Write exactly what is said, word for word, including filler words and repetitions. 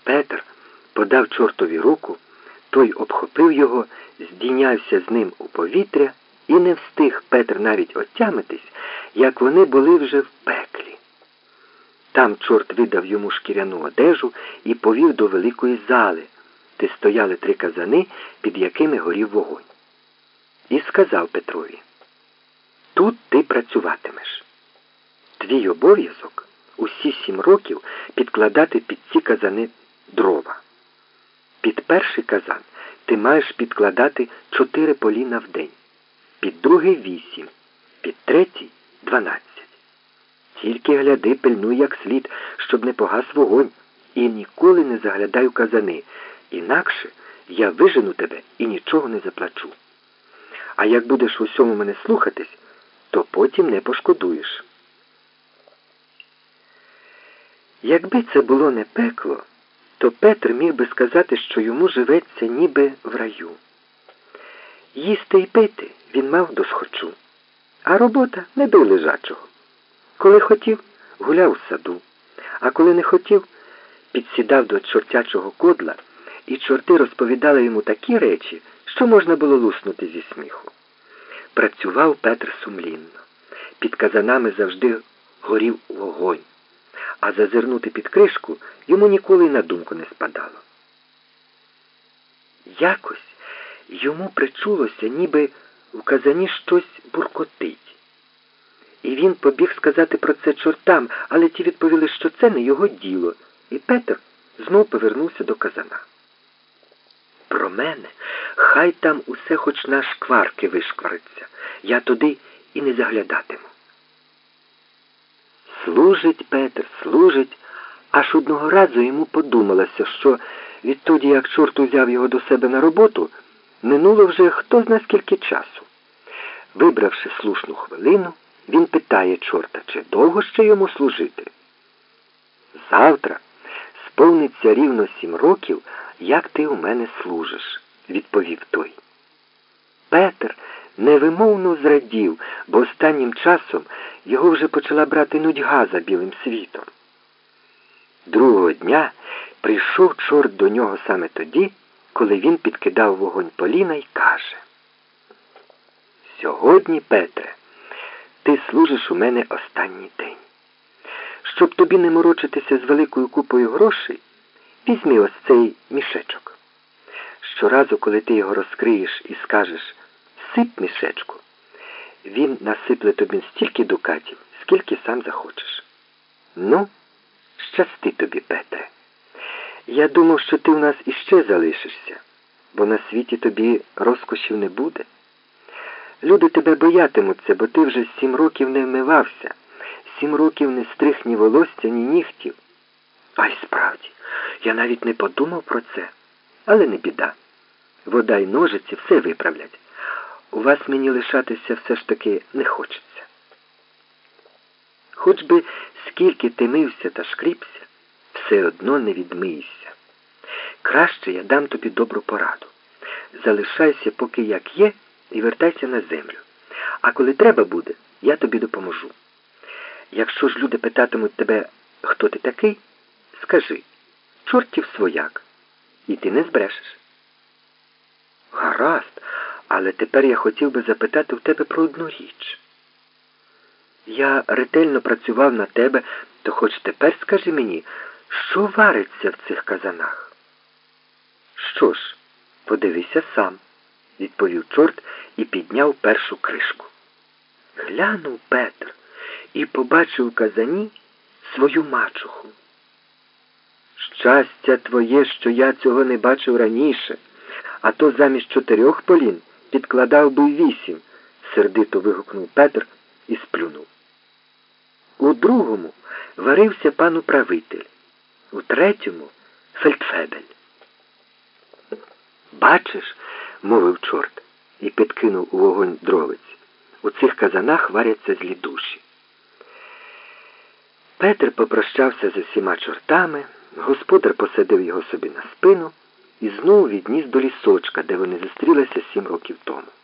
Петр подав чортові руку, той обхопив його, здійнявся з ним у повітря, і не встиг Петр навіть отямитись, як вони були вже в пеклі. Там чорт видав йому шкіряну одежу і повів до великої зали, де стояли три казани, під якими горів вогонь. І сказав Петрові: «Тут ти працюватимеш. Твій обов'язок усі сім років підкладати під ці казани дрова. Під перший казан ти маєш підкладати чотири поліна в день, під другий вісім, під третій дванадцять. Тільки гляди, пильнуй як слід, щоб не погас вогонь, і ніколи не заглядай у казани, інакше я вижену тебе і нічого не заплачу. А як будеш в усьому мене слухатись, то потім не пошкодуєш». Якби це було не пекло, то Петр міг би сказати, що йому живеться ніби в раю. Їсти й пити він мав досхочу, а робота не до лежачого. Коли хотів, гуляв у саду, а коли не хотів, підсідав до чортячого кодла, і чорти розповідали йому такі речі, що можна було луснути зі сміху. Працював Петр сумлінно. Під казанами завжди горів вогонь, а зазирнути під кришку йому ніколи й на думку не спадало. Якось йому причулося, ніби в казані щось буркотить. І він побіг сказати про це чортам, але ті відповіли, що це не його діло, і Петр знов повернувся до казана. «Про мене хай там усе хоч на шкварки вишквариться, я туди і не заглядатиму». Служить Петр, служить, аж одного разу йому подумалося, що відтоді, як чорт узяв його до себе на роботу, минуло вже хто зна скільки часу. Вибравши слушну хвилину, він питає чорта, чи довго ще йому служити. «Завтра сповниться рівно сім років, як ти у мене служиш», – відповів той. Петр невимовно зрадів, бо останнім часом його вже почала брати нудьга за білим світом. Другого дня прийшов чорт до нього саме тоді, коли він підкидав вогонь поліна й каже: «Сьогодні, Петре, ти служиш у мене останній день. Щоб тобі не морочитися з великою купою грошей, візьми ось цей мішечок. Щоразу, коли ти його розкриєш і скажеш «сип мішечку», він насипле тобі стільки дукатів, скільки сам захочеш. Ну, щасти тобі, Петре. Я думав, що ти у нас іще залишишся, бо на світі тобі розкошів не буде. Люди тебе боятимуться, бо ти вже сім років не вмивався, сім років не стриг ні волосся, ні нігтів». А й справді, я навіть не подумав про це. Але не біда. Вода й ножиці все виправлять. У вас мені лишатися все ж таки не хочеться. Хоч би скільки ти мився та шкрібся, все одно не відмиєшся. Краще я дам тобі добру пораду. Залишайся поки як є і вертайся на землю. А коли треба буде, я тобі допоможу. Якщо ж люди питатимуть тебе, хто ти такий, скажи: чортів свояк, і ти не збрешеш. Гаразд, але тепер я хотів би запитати в тебе про одну річ. Я ретельно працював на тебе, то хоч тепер скажи мені, що вариться в цих казанах? Що ж, подивися сам, відповів чорт і підняв першу кришку. Глянув Петр і побачив у казані свою мачуху. Щастя твоє, що я цього не бачив раніше, а то замість чотирьох полін підкладав би вісім, сердито вигукнув Петр і сплюнув. У другому варився пан управитель, у третьому фельдфебель. Бачиш, мовив чорт і підкинув у вогонь дровиць, у цих казанах варяться злі душі. Петр попрощався з усіма чортами, господар посадив його собі на спину і знову відніс до лісочка, де вони зустрілися сім років тому.